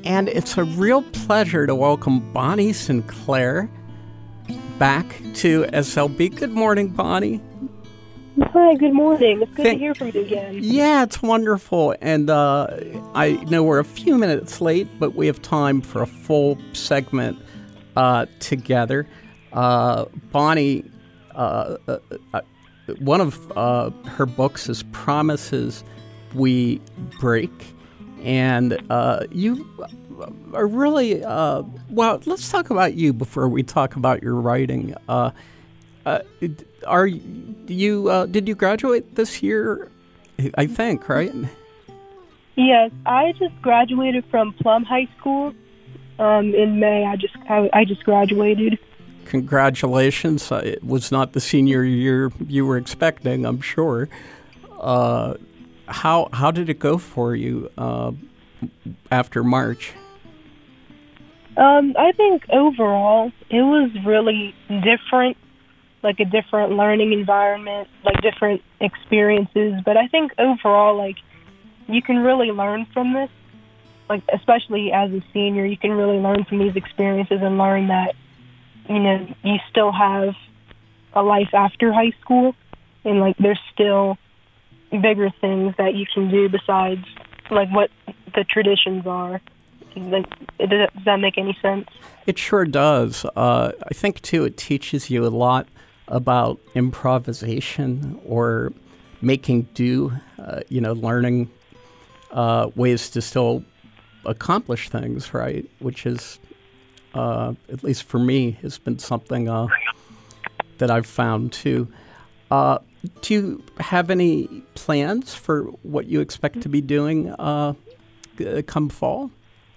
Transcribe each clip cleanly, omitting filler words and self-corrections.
And it's a real pleasure to welcome Bonnie Sinclair back to SLB. Good morning, Bonnie. Hi, good morning. It's good to hear from you again. Yeah, it's wonderful. And I know we're a few minutes late, but we have time for a full segment together. Bonnie, one of her books is Promises We Break. And you are really, well, let's talk about you before we talk about your writing. Did you graduate this year? I think, right? Yes, I just graduated from Plum High School in May. I just graduated. Congratulations. It was not the senior year you were expecting, I'm sure. How did it go for you after March? I think overall it was really different, like a different learning environment, like different experiences. But I think overall, like, you can really learn from this, like, especially as a senior, you can really learn from these experiences and learn that, you know, you still have a life after high school, and, like, there's still bigger things that you can do besides, like, what the traditions are. Like, does that make any sense? It sure does. I think, too, it teaches you a lot about improvisation or making do, learning ways to still accomplish things, right? Which is, at least for me, has been something that I've found, too. Do you have any plans for what you expect to be doing come fall?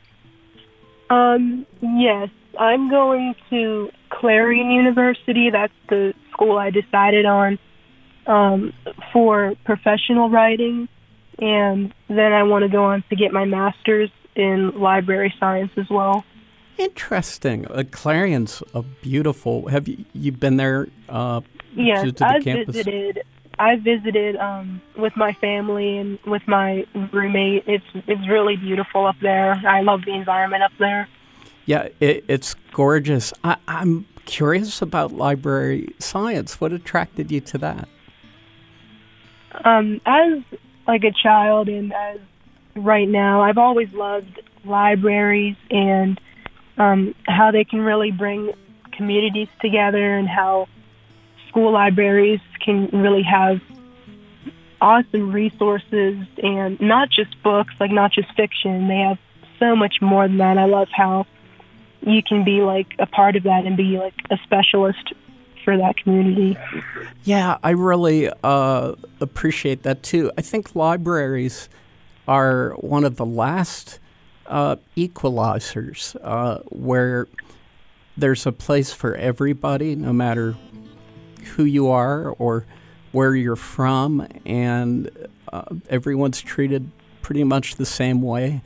Yes. I'm going to Clarion University. That's the school I decided on for professional writing. And then I want to go on to get my master's in library science as well. Interesting. Clarion's a beautiful... Have you been there? Yes, to the campus? I visited with my family and with my roommate. It's really beautiful up there. I love the environment up there. Yeah, it's gorgeous. I'm curious about library science. What attracted you to that? As like a child and as right now, I've always loved libraries and how they can really bring communities together, and how school libraries can really have awesome resources, and not just books, like not just fiction. They have so much more than that. I love how you can be like a part of that and be like a specialist for that community. Yeah, I really appreciate that too. I think libraries are one of the last equalizers where there's a place for everybody, no matter who you are or where you're from, and everyone's treated pretty much the same way.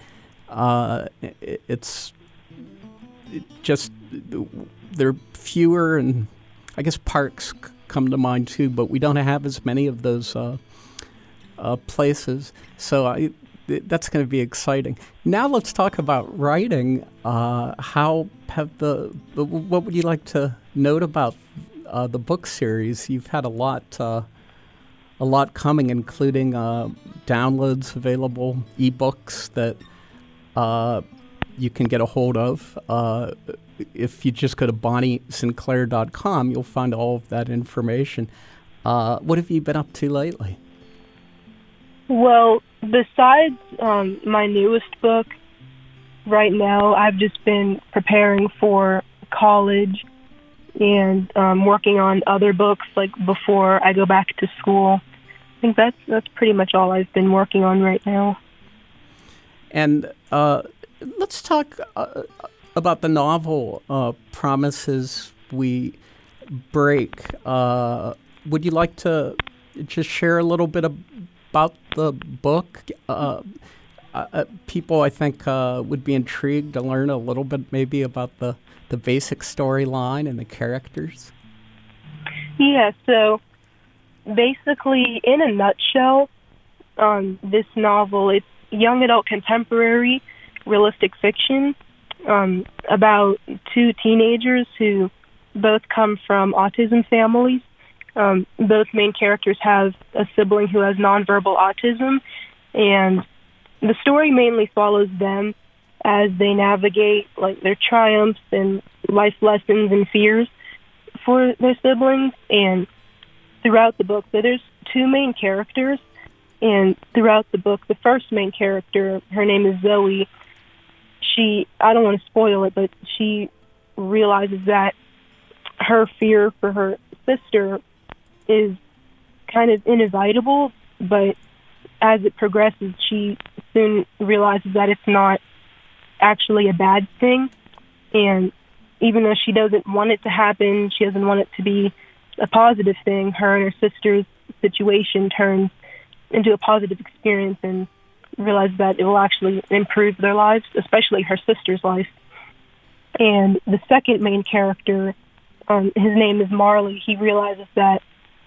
It's just, there are fewer, and I guess parks come to mind too, but we don't have as many of those places. So that's going to be exciting. Now let's talk about writing. What would you like to note about the book series? You've had a lot coming, including downloads available, ebooks that you can get a hold of. If you just go to BonnieSinclair.com, you'll find all of that information. What have you been up to lately? Well, besides my newest book, right now I've just been preparing for college and working on other books, like before I go back to school. I think that's pretty much all I've been working on right now. And let's talk about the novel Promises We Break. Would you like to just share a little bit about the book? People, I think, would be intrigued to learn a little bit maybe about the basic storyline and the characters. Yeah, so basically, in a nutshell, this novel, it's young adult contemporary, realistic fiction about two teenagers who both come from autism families. Both main characters have a sibling who has nonverbal autism, and the story mainly follows them as they navigate like their triumphs and life lessons and fears for their siblings. And throughout the book, so there's two main characters, and throughout the book, the first main character, her name is Zoe. I don't want to spoil it, but she realizes that her fear for her sister is kind of inevitable, but as it progresses, she soon realizes that it's not actually a bad thing. And even though she doesn't want it to happen, she doesn't want it to be a positive thing, her and her sister's situation turns into a positive experience and realize that it will actually improve their lives, especially her sister's life. And the second main character, his name is Marley. He realizes that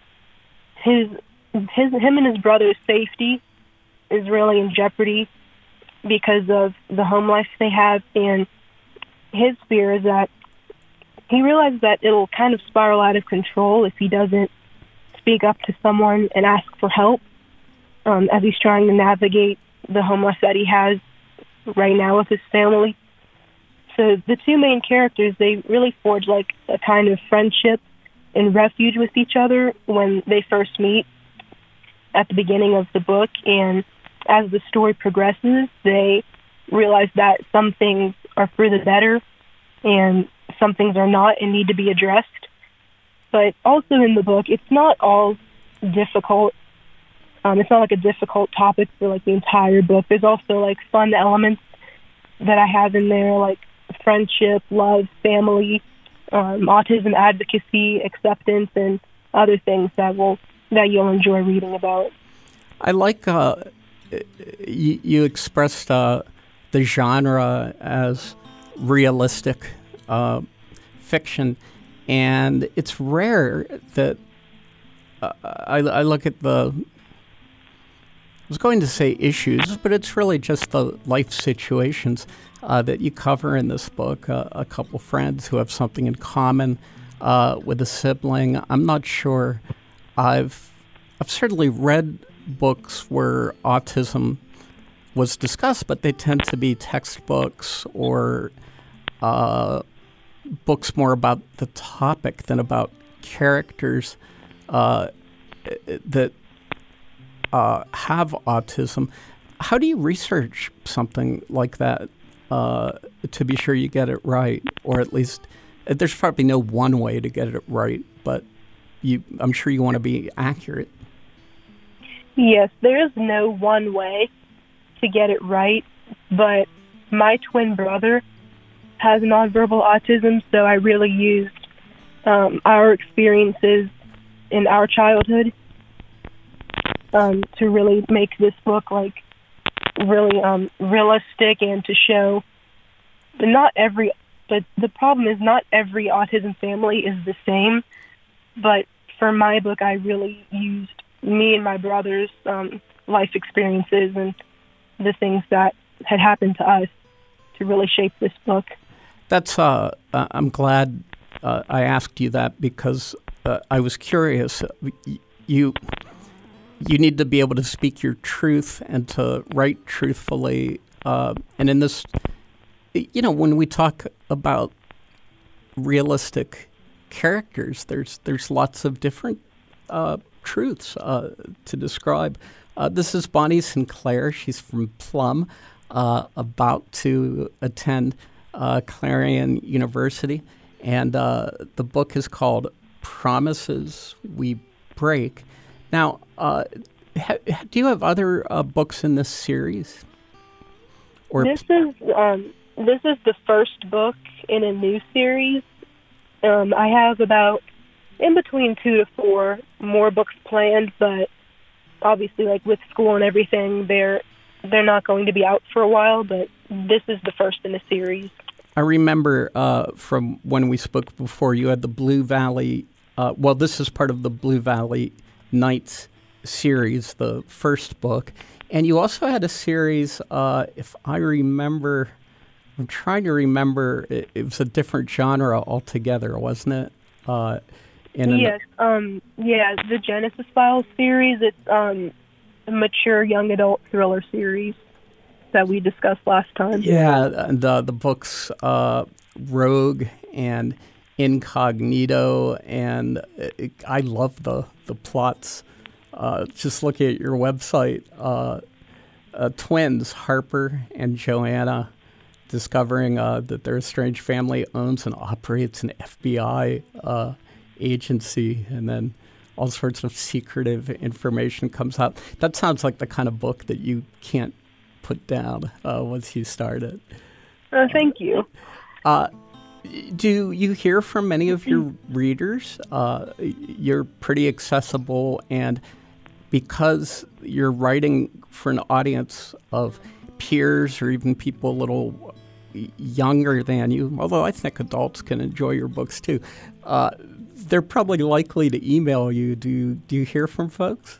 him and his brother's safety is really in jeopardy because of the home life they have, and his fear is that he realizes that it'll kind of spiral out of control if he doesn't speak up to someone and ask for help as he's trying to navigate the home life that he has right now with his family. So the two main characters, they really forge like a kind of friendship and refuge with each other when they first meet at the beginning of the book. And as the story progresses, they realize that some things are for the better and some things are not and need to be addressed. But also in the book, it's not all difficult. It's not like a difficult topic for like the entire book. There's also like fun elements that I have in there, like friendship, love, family, autism advocacy, acceptance, and other things that you'll enjoy reading about. I like you expressed the genre as realistic fiction, and it's rare that I look at I was going to say issues, but it's really just the life situations that you cover in this book. A couple friends who have something in common with a sibling. I'm not sure. I've certainly read books where autism was discussed, but they tend to be textbooks or books more about the topic than about characters that have autism. How do you research something like that to be sure you get it right? Or at least, there's probably no one way to get it right, but I'm sure you want to be accurate. Yes, there is no one way to get it right, but my twin brother has nonverbal autism, so I really used our experiences in our childhood to really make this book like really realistic and to show but the problem is not every autism family is the same. But for my book, I really used me and my brother's life experiences and the things that had happened to us to really shape this book. That's I'm glad I asked you that because I was curious. You need to be able to speak your truth and to write truthfully. And in this, when we talk about realistic characters, there's lots of different truths to describe. This is Bonnie Sinclair. She's from Plum, about to attend Clarion University. And the book is called Promises We Break. Now, do you have other books in this series? Or this is the first book in a new series. I have about in between 2 to 4 more books planned, but obviously, like with school and everything, they're not going to be out for a while. But this is the first in a series. I remember from when we spoke before, you had the Blue Valley. This is part of the Blue Valley Nights series, the first book, And you also had a series, if I remember, I'm trying to remember, it was a different genre altogether, wasn't it? Yes. The Genesis Files series. It's a mature young adult thriller series that we discussed last time. Yeah, and the books Rogue and Incognito, and I love the plots. Just looking at your website, twins, Harper and Joanna, discovering that their estranged family owns and operates an FBI agency, and then all sorts of secretive information comes out. That sounds like the kind of book that you can't put down once you start it. Thank you. Do you hear from many of your readers? You're pretty accessible, and because you're writing for an audience of peers or even people a little younger than you, although I think adults can enjoy your books too, they're probably likely to email you. Do you hear from folks?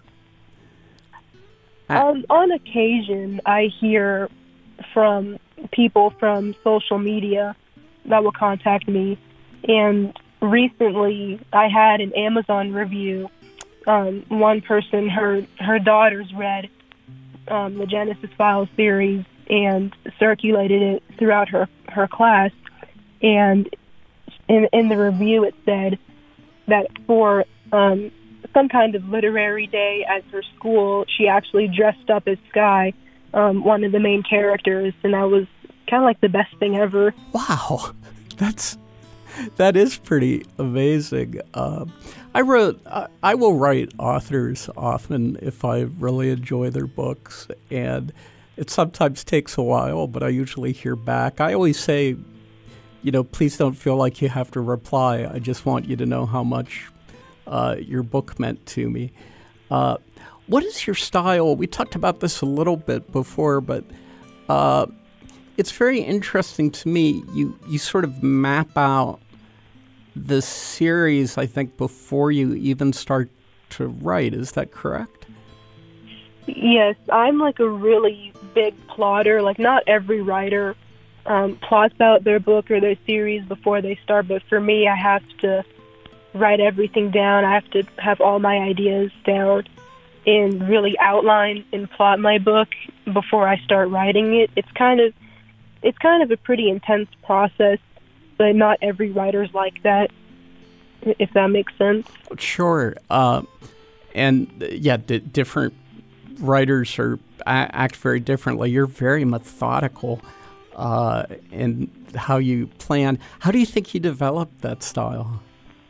On occasion, I hear from people from social media that will contact me. And recently, I had an Amazon review. One person, her daughters read the Genesis Files series and circulated it throughout her class. And in the review, it said that for some kind of literary day at her school, she actually dressed up as Sky, one of the main characters, and that was kind of like the best thing ever. Wow, that is pretty amazing. I will write authors often if I really enjoy their books, and it sometimes takes a while, but I usually hear back. I always say, please don't feel like you have to reply. I just want you to know how much your book meant to me. What is your style? We talked about this a little bit before, but it's very interesting to me. You sort of map out the series, I think, before you even start to write. Is that correct? Yes, I'm like a really big plotter. Like, not every writer plots out their book or their series before they start, but for me, I have to write everything down. I have to have all my ideas down and really outline and plot my book before I start writing it. It's kind of a pretty intense process, but not every writer's like that, if that makes sense. Sure. Different writers act very differently. You're very methodical in how you plan. How do you think you developed that style?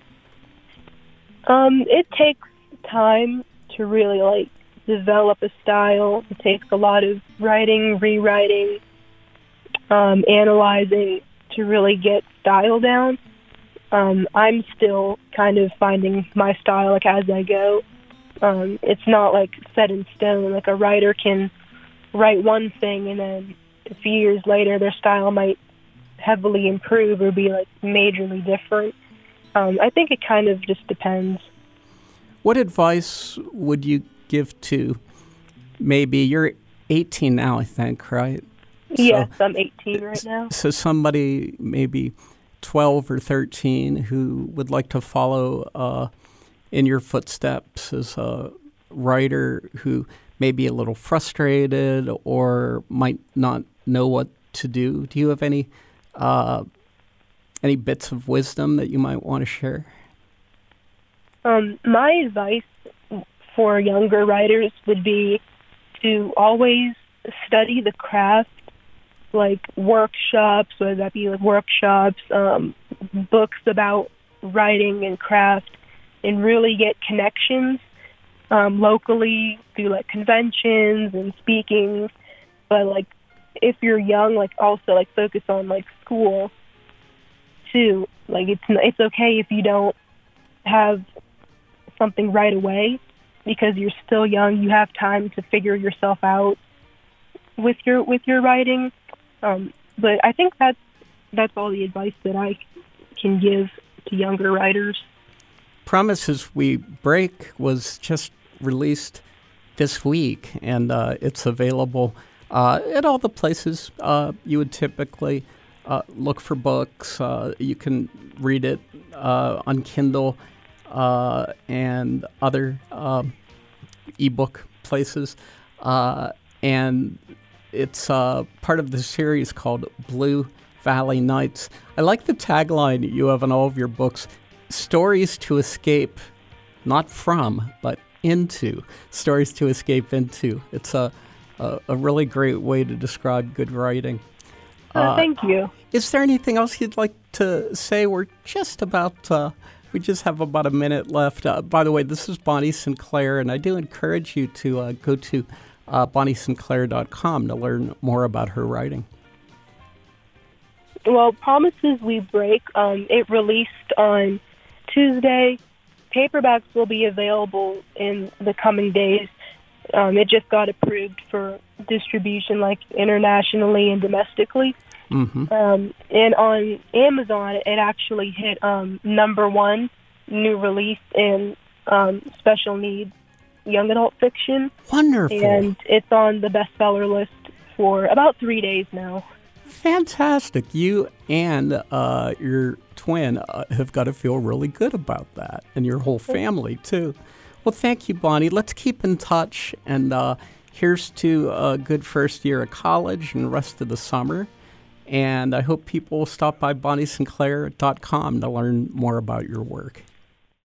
It takes time to really develop a style. It takes a lot of writing, rewriting, analyzing to really get style down. I'm still kind of finding my style as I go. It's not set in stone. Like, a writer can write one thing and then a few years later their style might heavily improve or be majorly different. I think it kind of just depends. What advice would you give to, maybe you're 18 now, I think, right? Yes, I'm 18 right now. So somebody maybe 12 or 13 who would like to follow in your footsteps as a writer who may be a little frustrated or might not know what to do. Do you have any bits of wisdom that you might want to share? My advice for younger writers would be to always study the craft, workshops, whether that be workshops, books about writing and craft, and really get connections locally through conventions and speaking. But if you're young, also focus on school too. It's okay if you don't have something right away, because you're still young. You have time to figure yourself out with your writing. But I think that's all the advice that I can give to younger writers. Promises We Break was just released this week, and it's available at all the places you would typically look for books. You can read it on Kindle and other ebook places. And it's part of the series called Blue Valley Nights. I like the tagline you have in all of your books, stories to escape, not from, but into. Stories to escape into. It's a really great way to describe good writing. Thank you. Is there anything else you'd like to say? We're just about, we just have about a minute left. By the way, this is Bonnie Sinclair, and I do encourage you to go to BonnieSinclair.com to learn more about her writing. Well, Promises We Break, it released on Tuesday. Paperbacks will be available in the coming days. It just got approved for distribution, like internationally and domestically. Mm-hmm. And on Amazon, it actually hit #1 new release in special needs young adult fiction. Wonderful. And it's on the bestseller list for about 3 days now. Fantastic. You and your twin have got to feel really good about that, and your whole family, too. Well, thank you, Bonnie. Let's keep in touch, and here's to a good first year of college and the rest of the summer. And I hope people will stop by BonnieSinclair.com to learn more about your work.